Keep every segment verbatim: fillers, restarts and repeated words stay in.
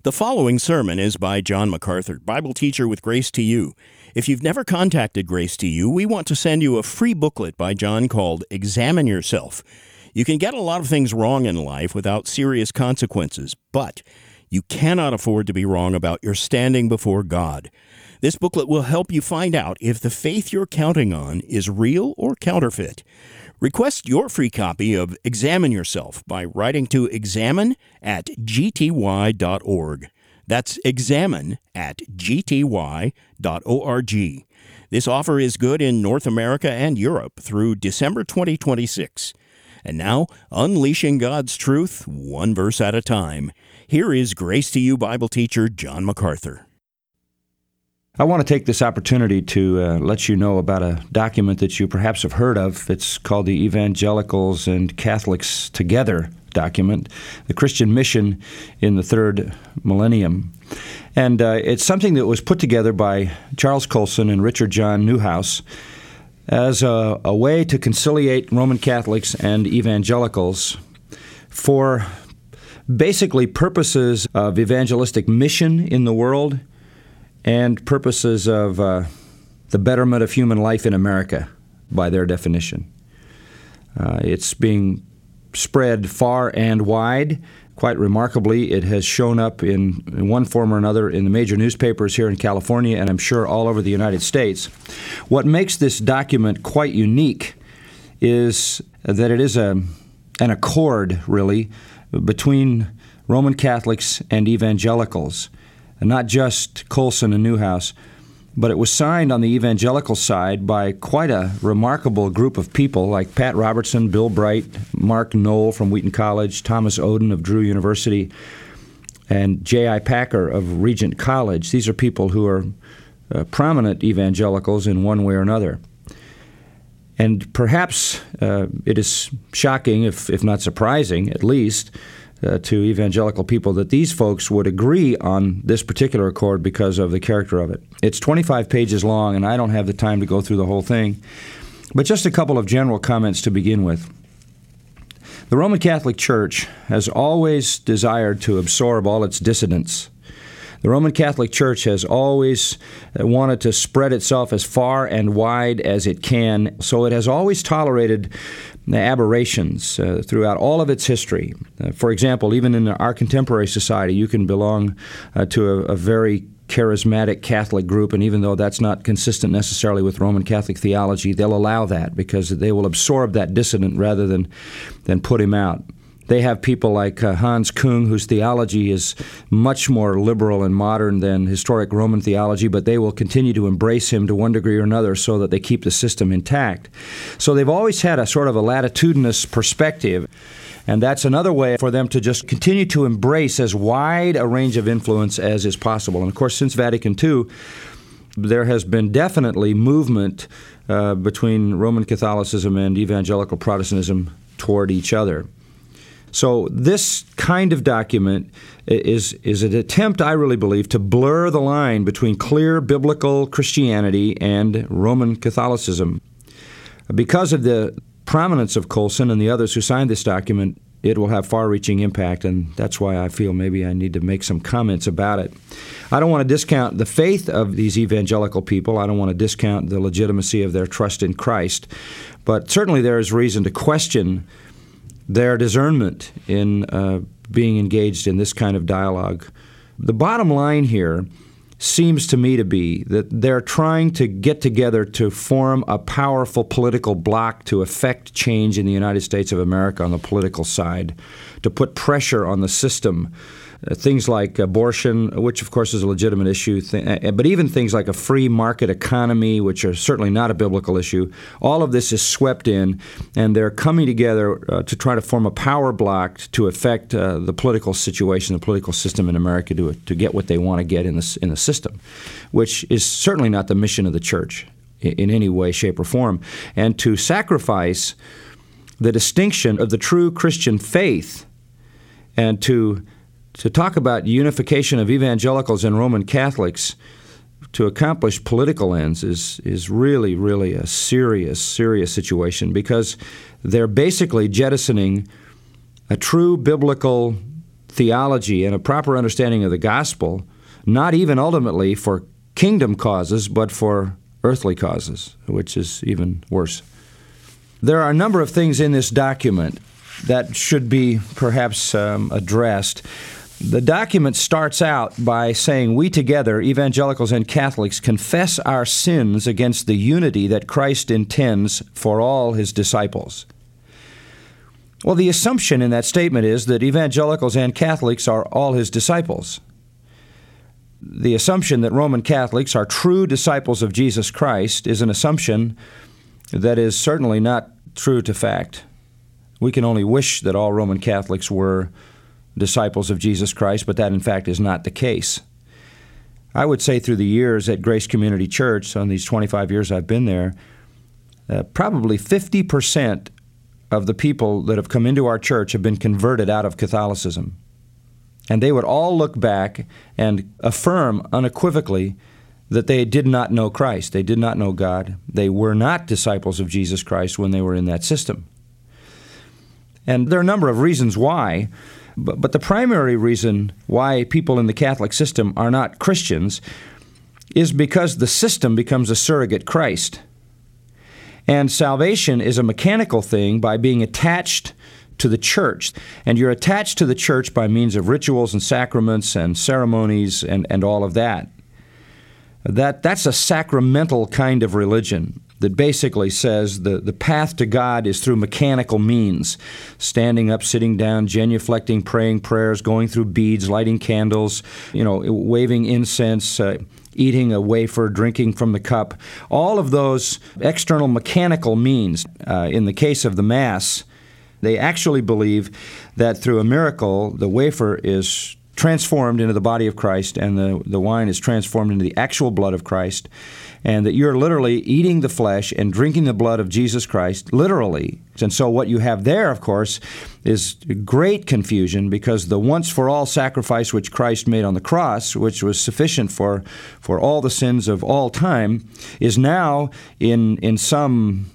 The following sermon is by John MacArthur, Bible teacher with Grace to You. If you've never contacted Grace to You, we want to send you a free booklet by John called Examine Yourself. You can get a lot of things wrong in life without serious consequences, but you cannot afford to be wrong about your standing before God. This booklet will help you find out if the faith you're counting on is real or counterfeit. Request your free copy of Examine Yourself by writing to examine at g t y dot org. That's examine at g t y dot org. This offer is good in North America and Europe through December twenty twenty-six. And now, unleashing God's truth, one verse at a time. Here is Grace to You Bible teacher John MacArthur. I want to take this opportunity to uh, let you know about a document that you perhaps have heard of. It's called the Evangelicals and Catholics Together document, the Christian Mission in the Third Millennium. And uh, it's something that was put together by Charles Colson and Richard John Neuhaus as a, a way to conciliate Roman Catholics and evangelicals for basically purposes of evangelistic mission in the world and purposes of uh, the betterment of human life in America, by their definition. Uh, it's being spread far and wide. Quite remarkably, it has shown up in, in one form or another in the major newspapers here in California, and I'm sure all over the United States. What makes this document quite unique is that it is a, an accord, really, between Roman Catholics and evangelicals. And not just Colson and Neuhaus, but it was signed on the evangelical side by quite a remarkable group of people like Pat Robertson, Bill Bright, Mark Knoll from Wheaton College, Thomas Oden of Drew University, and J I Packer of Regent College. These are people who are uh, prominent evangelicals in one way or another. And perhaps uh, it is shocking, if, if not surprising at least, Uh, to evangelical people that these folks would agree on this particular accord because of the character of it. It's twenty-five pages long, and I don't have the time to go through the whole thing. But just a couple of general comments to begin with. The Roman Catholic Church has always desired to absorb all its dissidents. The Roman Catholic Church has always wanted to spread itself as far and wide as it can, so it has always tolerated aberrations uh, throughout all of its history. Uh, for example, even in our contemporary society, you can belong uh, to a, a very charismatic Catholic group, and even though that's not consistent necessarily with Roman Catholic theology, they'll allow that because they will absorb that dissident rather than, than put him out. They have people like uh, Hans Kung, whose theology is much more liberal and modern than historic Roman theology, but they will continue to embrace him to one degree or another so that they keep the system intact. So they've always had a sort of a latitudinous perspective, and that's another way for them to just continue to embrace as wide a range of influence as is possible. And of course, since Vatican Two, there has been definitely movement uh, between Roman Catholicism and evangelical Protestantism toward each other. So this kind of document is, is an attempt, I really believe, to blur the line between clear biblical Christianity and Roman Catholicism. Because of the prominence of Colson and the others who signed this document, it will have far-reaching impact, and that's why I feel maybe I need to make some comments about it. I don't want to discount the faith of these evangelical people. I don't want to discount the legitimacy of their trust in Christ, but certainly there is reason to question their discernment in uh, being engaged in this kind of dialogue. The bottom line here seems to me to be that they're trying to get together to form a powerful political bloc to effect change in the United States of America on the political side, to put pressure on the system. Uh, things like abortion, which of course is a legitimate issue, th- but even things like a free market economy, which are certainly not a biblical issue, all of this is swept in, and they're coming together uh, to try to form a power bloc to affect uh, the political situation, the political system in America to, to get what they want to get in the, in the system, which is certainly not the mission of the church in, in any way, shape, or form. And to sacrifice the distinction of the true Christian faith and to To talk about unification of evangelicals and Roman Catholics to accomplish political ends is is really, really a serious, serious situation, because they're basically jettisoning a true biblical theology and a proper understanding of the gospel, not even ultimately for kingdom causes, but for earthly causes, which is even worse. There are a number of things in this document that should be perhaps um, addressed. The document starts out by saying, "We together, evangelicals and Catholics, confess our sins against the unity that Christ intends for all his disciples." Well, the assumption in that statement is that evangelicals and Catholics are all his disciples. The assumption that Roman Catholics are true disciples of Jesus Christ is an assumption that is certainly not true to fact. We can only wish that all Roman Catholics were disciples of Jesus Christ, but that in fact is not the case. I would say through the years at Grace Community Church, on these twenty-five years I've been there, uh, probably fifty percent of the people that have come into our church have been converted out of Catholicism. And they would all look back and affirm unequivocally that they did not know Christ. They did not know God. They were not disciples of Jesus Christ when they were in that system. And there are a number of reasons why. But, but the primary reason why people in the Catholic system are not Christians is because the system becomes a surrogate Christ. And salvation is a mechanical thing by being attached to the church. And you're attached to the church by means of rituals and sacraments and ceremonies and, and all of that. That. That's a sacramental kind of religion that basically says the, the path to God is through mechanical means, standing up, sitting down, genuflecting, praying prayers, going through beads, lighting candles, you know, waving incense, uh, eating a wafer, drinking from the cup. All of those external mechanical means. Uh, in the case of the Mass, they actually believe that through a miracle, the wafer is transformed into the body of Christ and the, the wine is transformed into the actual blood of Christ, and that you're literally eating the flesh and drinking the blood of Jesus Christ, literally. And so what you have there, of course, is great confusion, because the once-for-all sacrifice which Christ made on the cross, which was sufficient for, for all the sins of all time, is now in, in some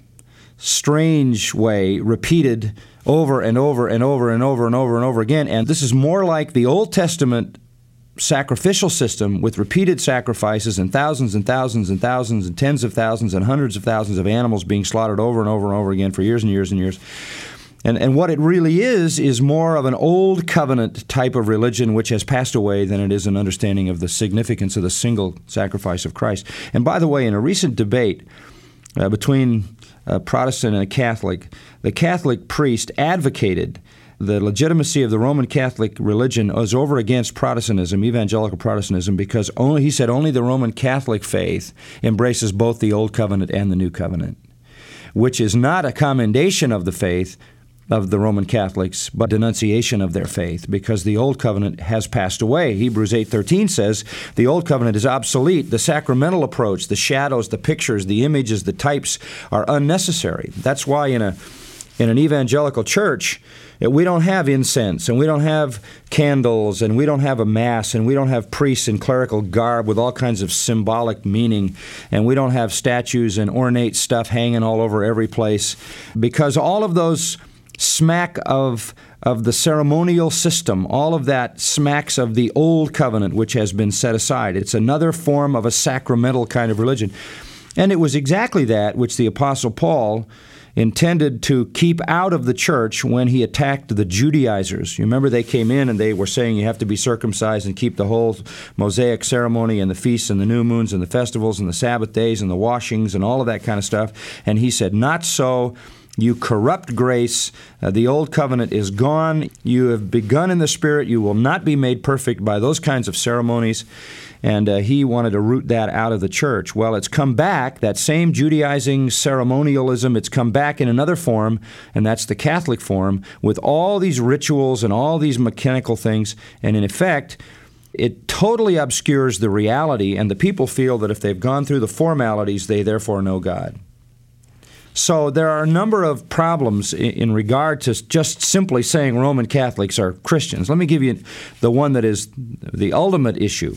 strange way repeated over and over and over and over and over and over again. And this is more like the Old Testament sacrificial system with repeated sacrifices and thousands and thousands and thousands and tens of thousands and hundreds of thousands of animals being slaughtered over and over and over again for years and years and years. And, and what it really is is more of an old covenant type of religion which has passed away than it is an understanding of the significance of the single sacrifice of Christ. And by the way, in a recent debate uh, between a Protestant and a Catholic, the Catholic priest advocated the legitimacy of the Roman Catholic religion was over against Protestantism, evangelical Protestantism, because only, he said, only the Roman Catholic faith embraces both the Old Covenant and the New Covenant, which is not a commendation of the faith of the Roman Catholics, but denunciation of their faith, because the Old Covenant has passed away. Hebrews eight thirteen says the Old Covenant is obsolete. The sacramental approach, the shadows, the pictures, the images, the types are unnecessary. That's why in a in an evangelical church, we don't have incense, and we don't have candles, and we don't have a mass, and we don't have priests in clerical garb with all kinds of symbolic meaning, and we don't have statues and ornate stuff hanging all over every place, because all of those smack of of the ceremonial system. All of that smacks of the Old Covenant, which has been set aside. It's another form of a sacramental kind of religion. And it was exactly that which the Apostle Paul intended to keep out of the church when he attacked the Judaizers. You remember they came in and they were saying you have to be circumcised and keep the whole Mosaic ceremony and the feasts and the new moons and the festivals and the Sabbath days and the washings and all of that kind of stuff. And he said, not so. You corrupt grace. Uh, the old covenant is gone. You have begun in the Spirit. You will not be made perfect by those kinds of ceremonies. And uh, he wanted to root that out of the church. Well, it's come back, that same Judaizing ceremonialism, it's come back in another form, and that's the Catholic form, with all these rituals and all these mechanical things. And in effect, it totally obscures the reality, and the people feel that if they've gone through the formalities, they therefore know God. So there are a number of problems in regard to just simply saying Roman Catholics are Christians. Let me give you the one that is the ultimate issue.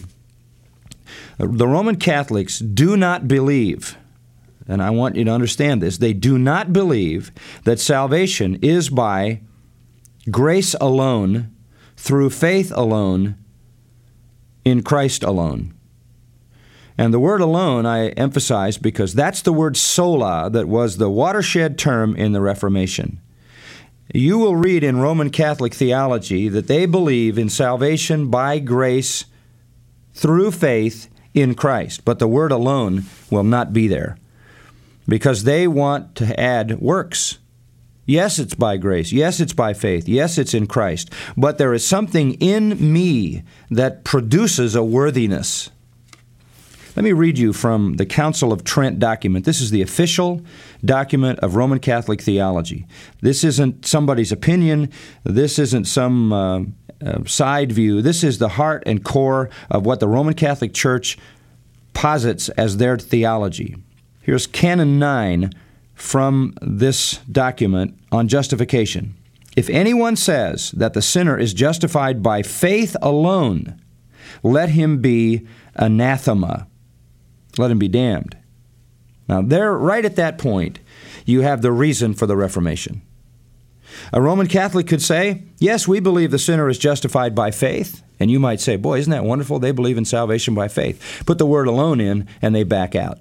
The Roman Catholics do not believe, and I want you to understand this, they do not believe that salvation is by grace alone, through faith alone, in Christ alone. And the word alone I emphasize because that's the word sola that was the watershed term in the Reformation. You will read in Roman Catholic theology that they believe in salvation by grace through faith in Christ, but the word alone will not be there because they want to add works. Yes, it's by grace. Yes, it's by faith. Yes, it's in Christ. But there is something in me that produces a worthiness. Let me read you from the Council of Trent document. This is the official document of Roman Catholic theology. This isn't somebody's opinion. This isn't some uh, uh, side view. This is the heart and core of what the Roman Catholic Church posits as their theology. Here's Canon nine from this document on justification. If anyone says that the sinner is justified by faith alone, let him be anathema. Let him be damned. Now, there, right at that point, you have the reason for the Reformation. A Roman Catholic could say, yes, we believe the sinner is justified by faith. And you might say, boy, isn't that wonderful? They believe in salvation by faith. Put the word alone in, and they back out.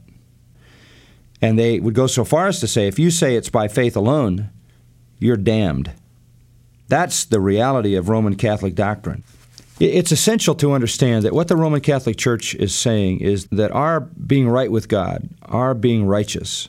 And they would go so far as to say, if you say it's by faith alone, you're damned. That's the reality of Roman Catholic doctrine. It's essential to understand that what the Roman Catholic Church is saying is that our being right with God, our being righteous,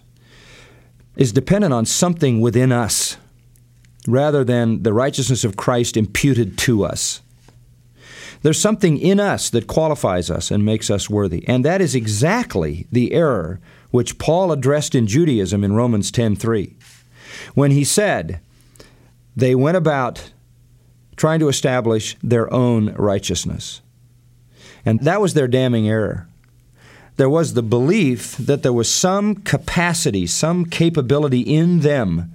is dependent on something within us rather than the righteousness of Christ imputed to us. There's something in us that qualifies us and makes us worthy, and that is exactly the error which Paul addressed in Judaism in Romans ten three, when he said they went about trying to establish their own righteousness. And that was their damning error. There was the belief that there was some capacity, some capability in them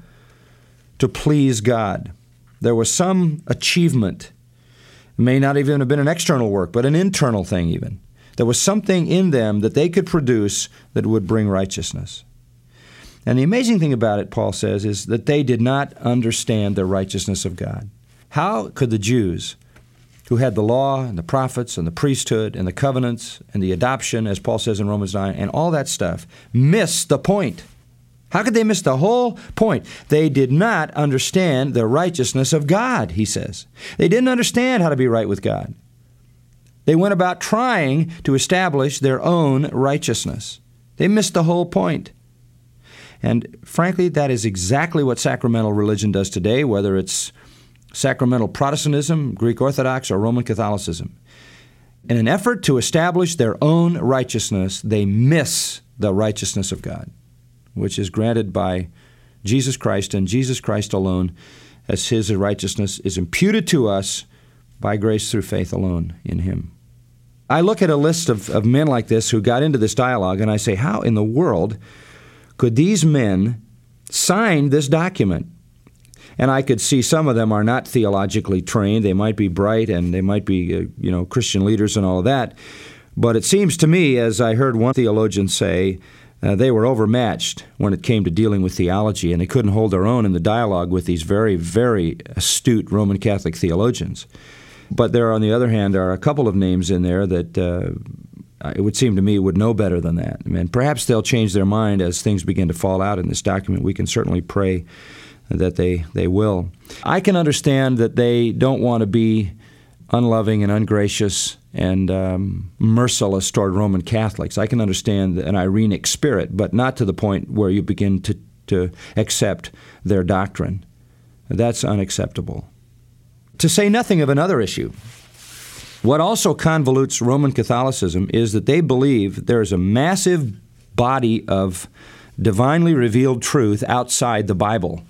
to please God. There was some achievement. It may not even have been an external work, but an internal thing even. There was something in them that they could produce that would bring righteousness. And the amazing thing about it, Paul says, is that they did not understand the righteousness of God. How could the Jews, who had the law and the prophets and the priesthood and the covenants and the adoption, as Paul says in Romans nine, and all that stuff, miss the point? How could they miss the whole point? They did not understand the righteousness of God, he says. They didn't understand how to be right with God. They went about trying to establish their own righteousness. They missed the whole point. And frankly, that is exactly what sacramental religion does today, whether it's sacramental Protestantism, Greek Orthodox, or Roman Catholicism. In an effort to establish their own righteousness, they miss the righteousness of God, which is granted by Jesus Christ and Jesus Christ alone, as His righteousness is imputed to us by grace through faith alone in Him. I look at a list of, of men like this who got into this dialogue, and I say, how in the world could these men sign this document? And I could see some of them are not theologically trained. They might be bright and they might be, uh, you know, Christian leaders and all of that. But it seems to me, as I heard one theologian say, uh, they were overmatched when it came to dealing with theology, and they couldn't hold their own in the dialogue with these very, very astute Roman Catholic theologians. But there, on the other hand, are a couple of names in there that uh, it would seem to me would know better than that. I mean, perhaps they'll change their mind as things begin to fall out in this document. We can certainly pray that they, they will. I can understand that they don't want to be unloving and ungracious and um, merciless toward Roman Catholics. I can understand an Irenic spirit, but not to the point where you begin to, to accept their doctrine. That's unacceptable. To say nothing of another issue, what also convolutes Roman Catholicism is that they believe there is a massive body of divinely revealed truth outside the Bible.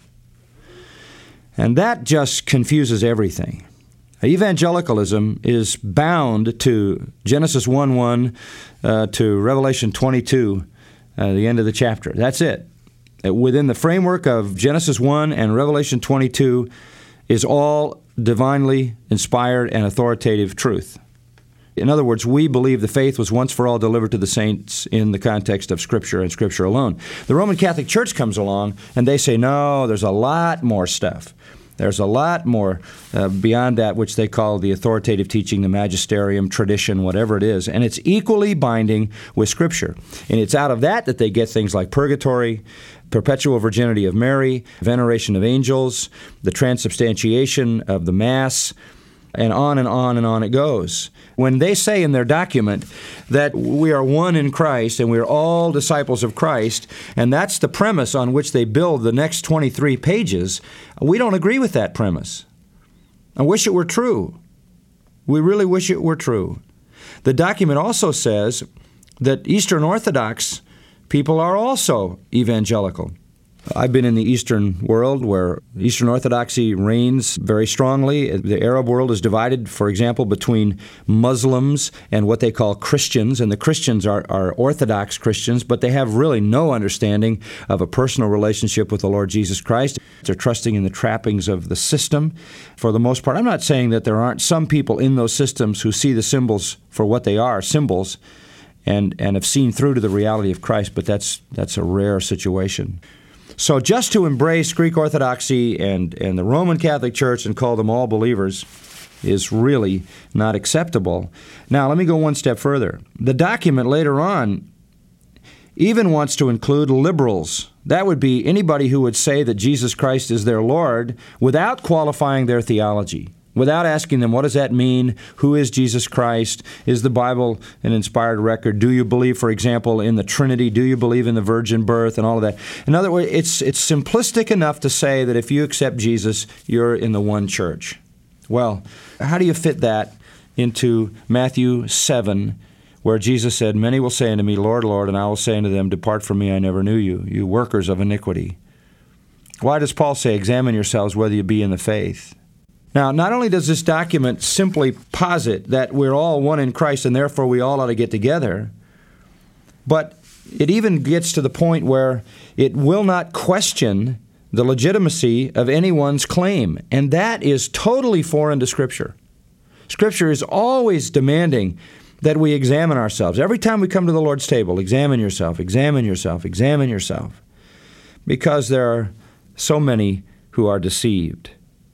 And that just confuses everything. Evangelicalism is bound to Genesis one one uh, to Revelation twenty-two, uh, the end of the chapter. That's it. Within the framework of Genesis one and Revelation twenty-two is all divinely inspired and authoritative truth. In other words, we believe the faith was once for all delivered to the saints in the context of Scripture and Scripture alone. The Roman Catholic Church comes along and they say, no, there's a lot more stuff. There's a lot more uh, beyond that, which they call the authoritative teaching, the magisterium, tradition, whatever it is. And it's equally binding with Scripture. And it's out of that that they get things like purgatory, perpetual virginity of Mary, veneration of angels, the transubstantiation of the Mass, and on and on and on it goes. When they say in their document that we are one in Christ and we are all disciples of Christ, and that's the premise on which they build the next twenty-three pages, we don't agree with that premise. I wish it were true. We really wish it were true. The document also says that Eastern Orthodox people are also evangelical. I've been in the Eastern world where Eastern Orthodoxy reigns very strongly. The Arab world is divided, for example, between Muslims and what they call Christians. And the Christians are, are Orthodox Christians, but they have really no understanding of a personal relationship with the Lord Jesus Christ. They're trusting in the trappings of the system for the most part. I'm not saying that there aren't some people in those systems who see the symbols for what they are, symbols, and, and have seen through to the reality of Christ, but that's that's a rare situation. So just to embrace Greek Orthodoxy and, and the Roman Catholic Church and call them all believers is really not acceptable. Now, let me go one step further. The document later on even wants to include liberals. That would be anybody who would say that Jesus Christ is their Lord without qualifying their theology, without asking them, what does that mean? Who is Jesus Christ? Is the Bible an inspired record? Do you believe, for example, in the Trinity? Do you believe in the virgin birth and all of that? In other words, it's it's simplistic enough to say that if you accept Jesus, you're in the one church. Well, how do you fit that into Matthew seven, where Jesus said, many will say unto me, Lord, Lord, and I will say unto them, depart from me, I never knew you, you workers of iniquity. Why does Paul say, examine yourselves whether you be in the faith? Now, not only does this document simply posit that we're all one in Christ and therefore we all ought to get together, but it even gets to the point where it will not question the legitimacy of anyone's claim, and that is totally foreign to Scripture. Scripture is always demanding that we examine ourselves. Every time we come to the Lord's table, examine yourself, examine yourself, examine yourself, because there are so many who are deceived.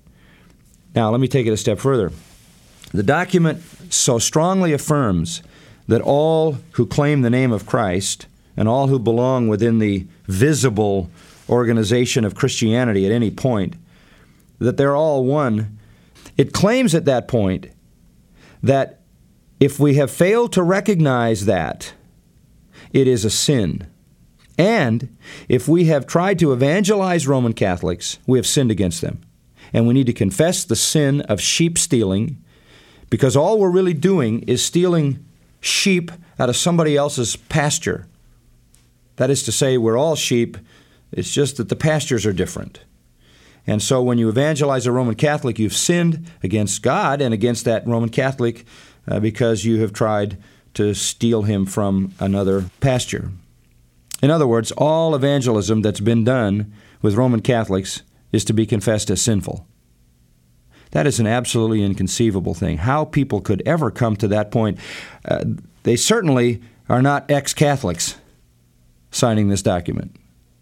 Now, let me take it a step further. The document so strongly affirms that all who claim the name of Christ and all who belong within the visible organization of Christianity at any point, that they're all one. It claims at that point that if we have failed to recognize that, it is a sin. And if we have tried to evangelize Roman Catholics, we have sinned against them. And we need to confess the sin of sheep stealing, because all we're really doing is stealing sheep out of somebody else's pasture. That is to say, we're all sheep, it's just that the pastures are different. And so when you evangelize a Roman Catholic, you've sinned against God and against that Roman Catholic uh, because you have tried to steal him from another pasture. In other words, all evangelism that's been done with Roman Catholics is to be confessed as sinful. That is an absolutely inconceivable thing. How people could ever come to that point. Uh, they certainly are not ex-Catholics signing this document.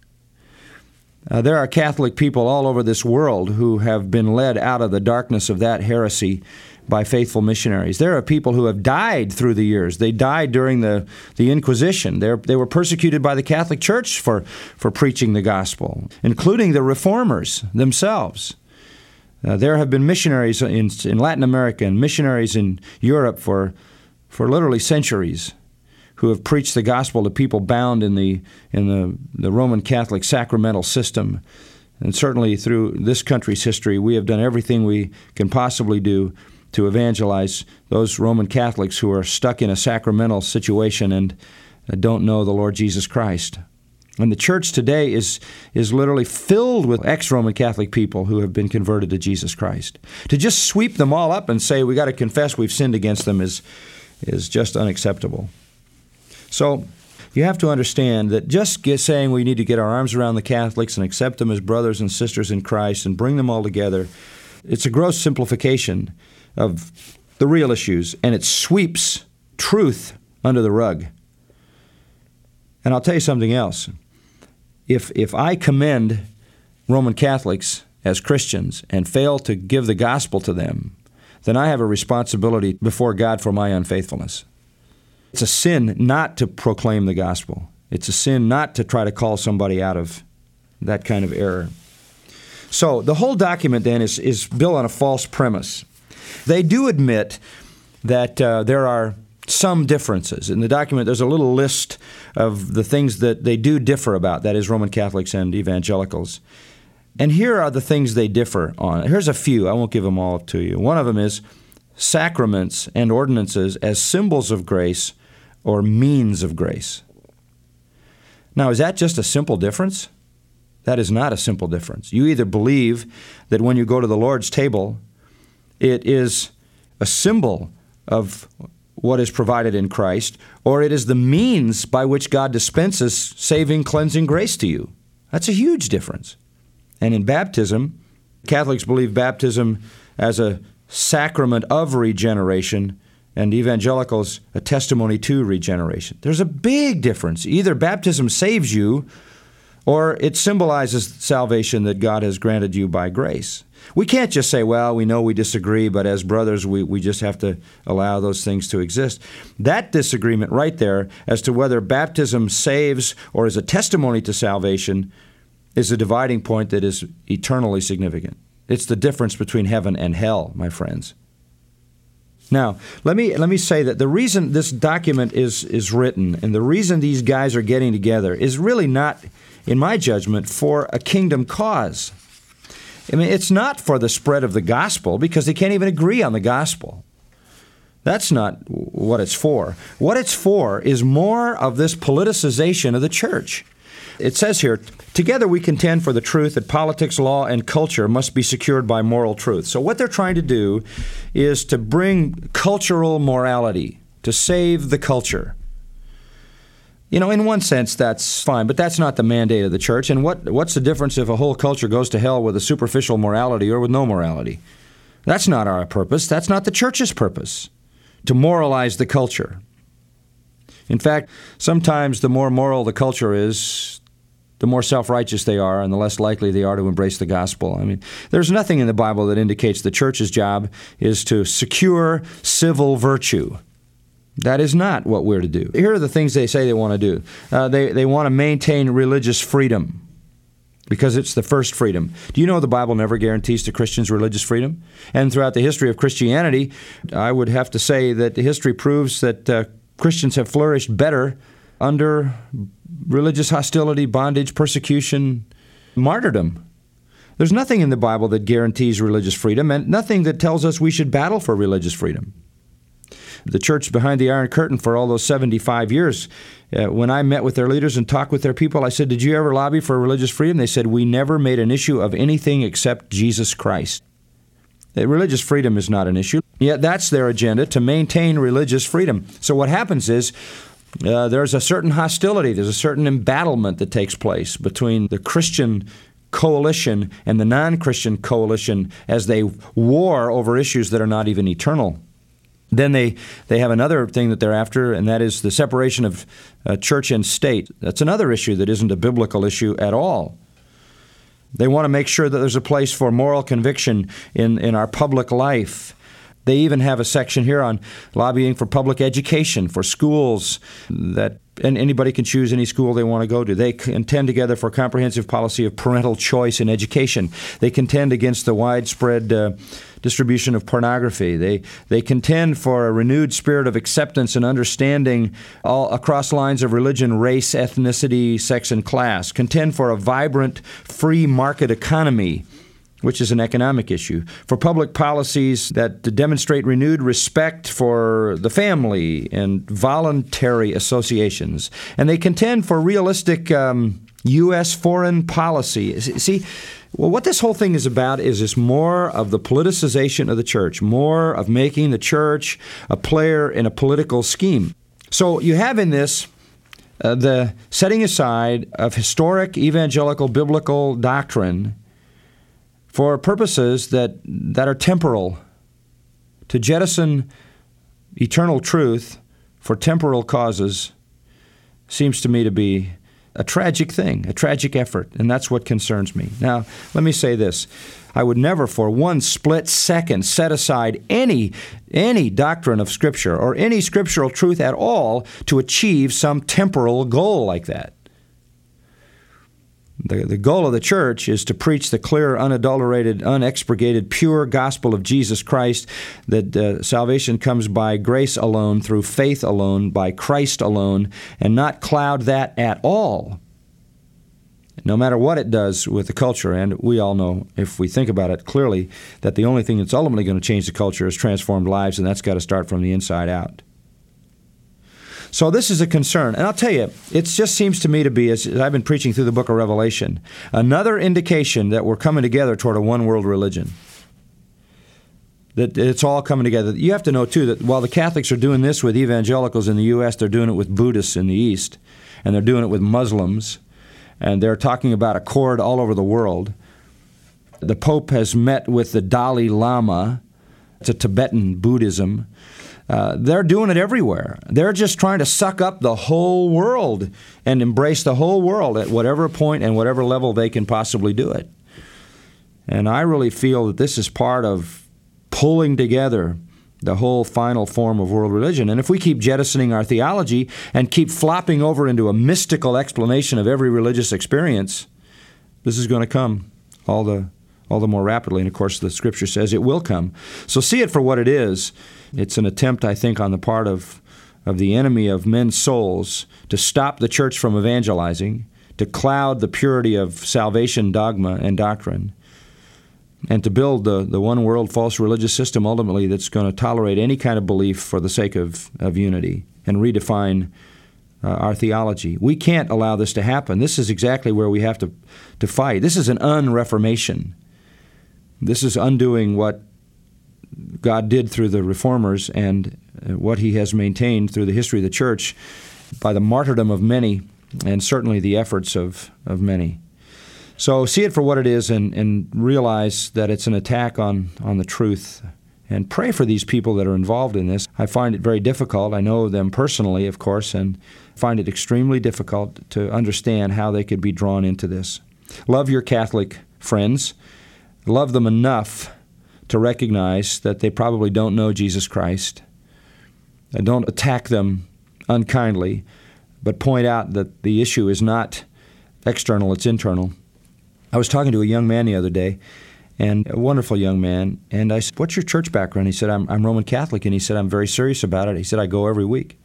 Uh, there are Catholic people all over this world who have been led out of the darkness of that heresy by faithful missionaries. There are people who have died through the years. They died during the, the Inquisition. They're, they were persecuted by the Catholic Church for, for preaching the gospel, including the Reformers themselves. Uh, there have been missionaries in, in Latin America and missionaries in Europe for, for literally centuries who have preached the gospel to people bound in the in the, the Roman Catholic sacramental system. And certainly through this country's history, we have done everything we can possibly do to evangelize those Roman Catholics who are stuck in a sacramental situation and don't know the Lord Jesus Christ. And the church today is is literally filled with ex-Roman Catholic people who have been converted to Jesus Christ. To just sweep them all up and say we got to confess we've sinned against them is is just unacceptable. So you have to understand that just get saying we need to get our arms around the Catholics and accept them as brothers and sisters in Christ and bring them all together, it's a gross simplification of the real issues, and it sweeps truth under the rug. And I'll tell you something else. If if I commend Roman Catholics as Christians and fail to give the gospel to them, then I have a responsibility before God for my unfaithfulness. It's a sin not to proclaim the gospel. It's a sin not to try to call somebody out of that kind of error. So the whole document then is, is built on a false premise. They do admit that uh, there are some differences. In the document, there's a little list of the things that they do differ about, that is, Roman Catholics and evangelicals. And here are the things they differ on. Here's a few. I won't give them all to you. One of them is sacraments and ordinances as symbols of grace or means of grace. Now, is that just a simple difference? That is not a simple difference. You either believe that when you go to the Lord's table, it is a symbol of what is provided in Christ, or it is the means by which God dispenses saving, cleansing grace to you. That's a huge difference. And in baptism, Catholics believe baptism as a sacrament of regeneration, and evangelicals a testimony to regeneration. There's a big difference. Either baptism saves you, or it symbolizes salvation that God has granted you by grace. We can't just say, well, we know we disagree, but as brothers, we, we just have to allow those things to exist. That disagreement right there as to whether baptism saves or is a testimony to salvation is a dividing point that is eternally significant. It's the difference between heaven and hell, my friends. Now, let me let me say that the reason this document is, is written and the reason these guys are getting together is really not, in my judgment, for a kingdom cause. I mean, it's not for the spread of the gospel because they can't even agree on the gospel. That's not what it's for. What it's for is more of this politicization of the church. It says here, together we contend for the truth that politics, law, and culture must be secured by moral truth. So what they're trying to do is to bring cultural morality, to save the culture. You know, in one sense, that's fine, but that's not the mandate of the church. And what what's the difference if a whole culture goes to hell with a superficial morality or with no morality? That's not our purpose. That's not the church's purpose, to moralize the culture. In fact, sometimes the more moral the culture is, the more self-righteous they are and the less likely they are to embrace the gospel. I mean, there's nothing in the Bible that indicates the church's job is to secure civil virtue. That is not what we're to do. Here are the things they say they want to do. Uh, they, they want to maintain religious freedom because it's the first freedom. Do you know the Bible never guarantees to Christians religious freedom? And throughout the history of Christianity, I would have to say that history proves that uh, Christians have flourished better under religious hostility, bondage, persecution, martyrdom. There's nothing in the Bible that guarantees religious freedom and nothing that tells us we should battle for religious freedom. The church behind the Iron Curtain for all those seventy-five years, uh, when I met with their leaders and talked with their people, I said, did you ever lobby for religious freedom? They said, we never made an issue of anything except Jesus Christ. Uh, religious freedom is not an issue. Yet that's their agenda, to maintain religious freedom. So what happens is uh, there's a certain hostility, there's a certain embattlement that takes place between the Christian coalition and the non-Christian coalition as they war over issues that are not even eternal. Then they, they have another thing that they're after, and that is the separation of uh, church and state. That's another issue that isn't a biblical issue at all. They want to make sure that there's a place for moral conviction in, in our public life. They even have a section here on lobbying for public education, for schools that and anybody can choose any school they want to go to. They contend together for a comprehensive policy of parental choice in education. They contend against the widespread uh, distribution of pornography. They they contend for a renewed spirit of acceptance and understanding all across lines of religion, race, ethnicity, sex, and class. Contend for a vibrant, free market economy, which is an economic issue, for public policies that demonstrate renewed respect for the family and voluntary associations. And they contend for realistic um, U S foreign policy. See, well, what this whole thing is about is this more of the politicization of the church, more of making the church a player in a political scheme. So you have in this uh, the setting aside of historic evangelical biblical doctrine for purposes that, that are temporal, to jettison eternal truth for temporal causes seems to me to be a tragic thing, a tragic effort, and that's what concerns me. Now, let me say this. I would never for one split second set aside any any doctrine of Scripture or any scriptural truth at all to achieve some temporal goal like that. The, the goal of the church is to preach the clear, unadulterated, unexpurgated, pure gospel of Jesus Christ, that uh, salvation comes by grace alone, through faith alone, by Christ alone, and not cloud that at all. No matter what it does with the culture, and we all know, if we think about it clearly, that the only thing that's ultimately going to change the culture is transformed lives, and that's got to start from the inside out. So this is a concern. And I'll tell you, it just seems to me to be, as I've been preaching through the book of Revelation, another indication that we're coming together toward a one-world religion. That it's all coming together. You have to know, too, that while the Catholics are doing this with evangelicals in the U S, they're doing it with Buddhists in the East, and they're doing it with Muslims, and they're talking about accord all over the world. The Pope has met with the Dalai Lama. It's a Tibetan Buddhism. Uh, they're doing it everywhere. They're just trying to suck up the whole world and embrace the whole world at whatever point and whatever level they can possibly do it. And I really feel that this is part of pulling together the whole final form of world religion. And if we keep jettisoning our theology and keep flopping over into a mystical explanation of every religious experience, this is going to come all the all the more rapidly. And of course, the Scripture says it will come. So see it for what it is. It's an attempt, I think, on the part of, of the enemy of men's souls to stop the church from evangelizing, to cloud the purity of salvation dogma and doctrine, and to build the, the one-world false religious system ultimately that's going to tolerate any kind of belief for the sake of, of unity and redefine uh, our theology. We can't allow this to happen. This is exactly where we have to, to fight. This is an un-reformation. This is undoing what God did through the Reformers and what He has maintained through the history of the church by the martyrdom of many and certainly the efforts of, of many. So see it for what it is and, and realize that it's an attack on, on the truth. And pray for these people that are involved in this. I find it very difficult. I know them personally, of course, and find it extremely difficult to understand how they could be drawn into this. Love your Catholic friends. Love them enough to recognize that they probably don't know Jesus Christ. And don't attack them unkindly, but point out that the issue is not external, it's internal. I was talking to a young man the other day, and a wonderful young man, and I said, "What's your church background?" He said, I'm, I'm Roman Catholic, and he said, "I'm very serious about it." He said, "I go every week."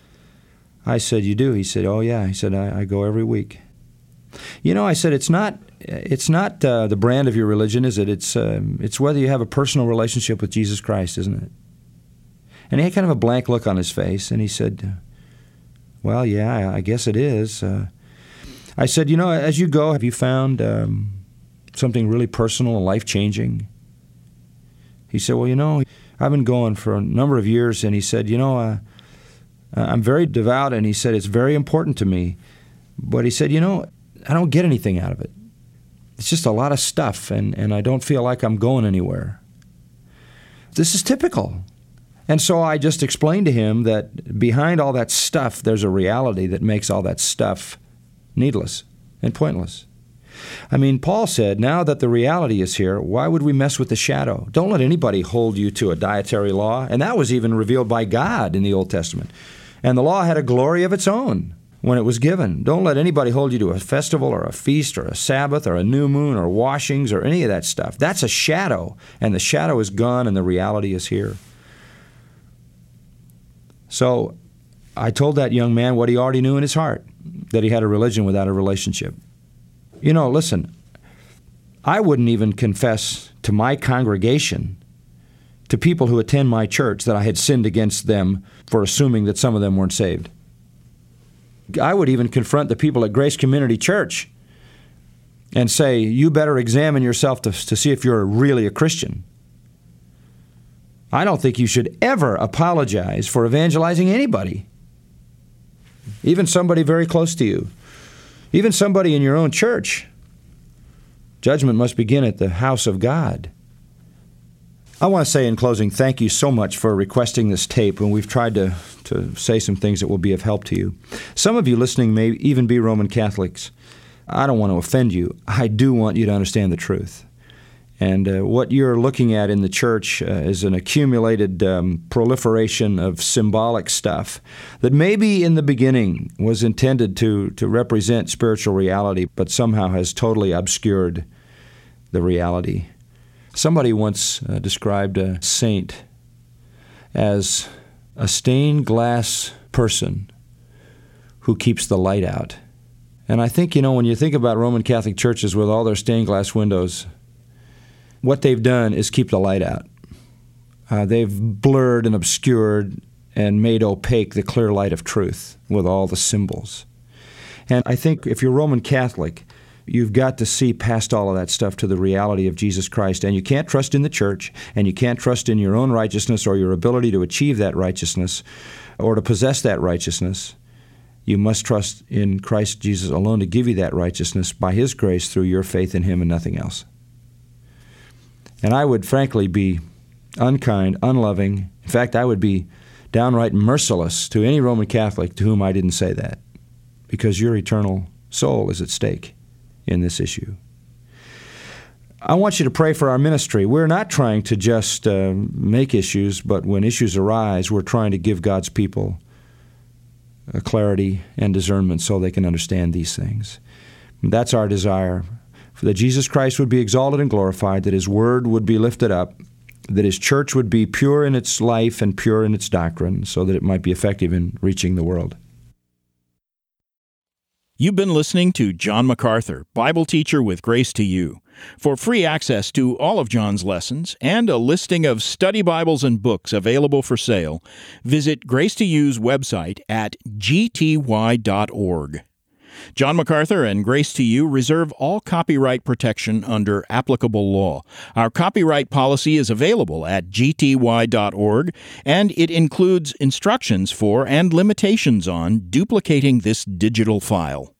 I said, "You do?" He said, "Oh, yeah." He said, I, I go every week. You know, I said, it's not it's not uh, the brand of your religion, is it? It's um, it's whether you have a personal relationship with Jesus Christ, isn't it? And he had kind of a blank look on his face, and he said, "Well, yeah, I guess it is." Uh, I said, "You know, as you go, have you found um, something really personal and life-changing?" He said, "Well, you know, I've been going for a number of years," and he said, "You know, uh, I'm very devout," and he said, "It's very important to me." But he said, "You know, I don't get anything out of it. It's just a lot of stuff, and, and I don't feel like I'm going anywhere." This is typical. And so I just explained to him that behind all that stuff, there's a reality that makes all that stuff needless and pointless. I mean, Paul said, now that the reality is here, why would we mess with the shadow? Don't let anybody hold you to a dietary law. And that was even revealed by God in the Old Testament. And the law had a glory of its own when it was given. Don't let anybody hold you to a festival or a feast or a Sabbath or a new moon or washings or any of that stuff. That's a shadow, and the shadow is gone and the reality is here. So I told that young man what he already knew in his heart, that he had a religion without a relationship. You know, listen, I wouldn't even confess to my congregation, to people who attend my church, that I had sinned against them for assuming that some of them weren't saved. I would even confront the people at Grace Community Church and say, you better examine yourself to, to see if you're really a Christian. I don't think you should ever apologize for evangelizing anybody, even somebody very close to you, even somebody in your own church. Judgment must begin at the house of God. I want to say in closing, thank you so much for requesting this tape, and we've tried to, to say some things that will be of help to you. Some of you listening may even be Roman Catholics. I don't want to offend you. I do want you to understand the truth. And uh, what you're looking at in the church uh, is an accumulated um, proliferation of symbolic stuff that maybe in the beginning was intended to, to represent spiritual reality, but somehow has totally obscured the reality. Somebody once uh, described a saint as a stained glass person who keeps the light out. And I think, you know, when you think about Roman Catholic churches with all their stained glass windows, what they've done is keep the light out. Uh, they've blurred and obscured and made opaque the clear light of truth with all the symbols. And I think if you're Roman Catholic, you've got to see past all of that stuff to the reality of Jesus Christ. And you can't trust in the church, and you can't trust in your own righteousness or your ability to achieve that righteousness or to possess that righteousness. You must trust in Christ Jesus alone to give you that righteousness by His grace through your faith in Him and nothing else. And I would frankly be unkind, unloving. In fact, I would be downright merciless to any Roman Catholic to whom I didn't say that, because your eternal soul is at stake in this issue. I want you to pray for our ministry. We're not trying to just uh, make issues, but when issues arise, we're trying to give God's people a clarity and discernment so they can understand these things. And that's our desire, for that Jesus Christ would be exalted and glorified, that His Word would be lifted up, that His church would be pure in its life and pure in its doctrine, so that it might be effective in reaching the world. You've been listening to John MacArthur, Bible teacher with Grace to You. For free access to all of John's lessons and a listing of study Bibles and books available for sale, visit Grace to You's website at g t y dot org. John MacArthur and Grace to You reserve all copyright protection under applicable law. Our copyright policy is available at g t y dot org, and it includes instructions for and limitations on duplicating this digital file.